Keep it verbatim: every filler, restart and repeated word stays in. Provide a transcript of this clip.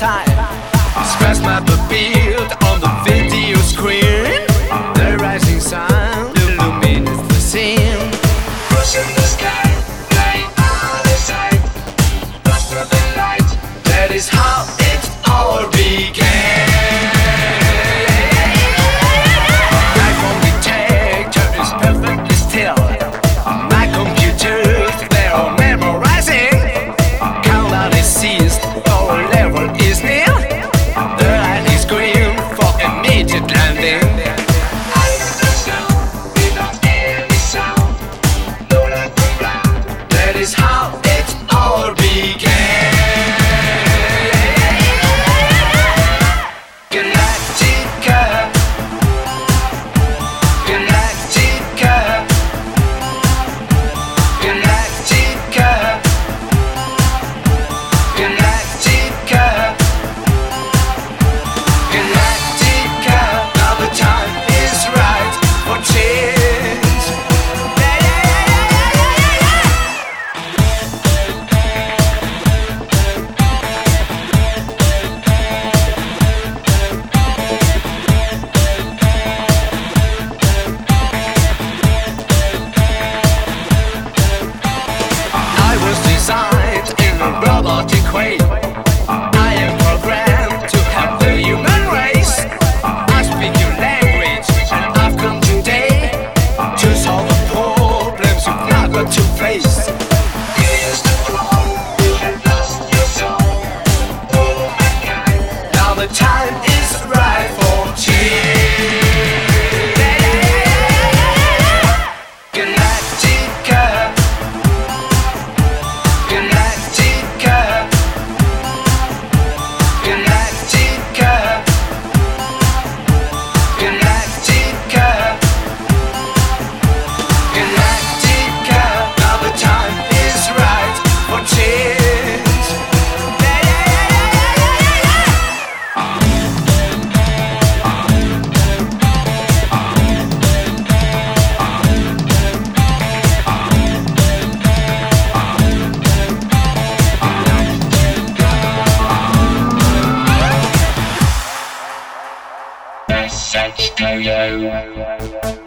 time. Smash map appeared on the video screen. The rising sun illuminates the scene. Push in the sky, flying out of sight. Lost through the light. That is how it all began. My phone detector is perfectly still. My computers, they are memorizing. Countdown is ceased, our level is near. The light is green for immediate landing. I am the sound, without any sound. Low like the ground. That is how it all began. Galactica, Galactica, Galactica, Galactica, Galactica. Now the time is right for change. Yeah, yeah, yeah, yeah, I was designed in a robotic way. I am programmed to help the human race. I speak your language and I've come today to solve the problems you've not got to face. You used to flow, you had lost your soul. Oh mankind. Now the time is right for change. Galactica, Galactica, Galactica, Galactica, Galactica. Now the time is right for change. Yeah, yeah, yeah, yeah, yeah, yeah. Message to you.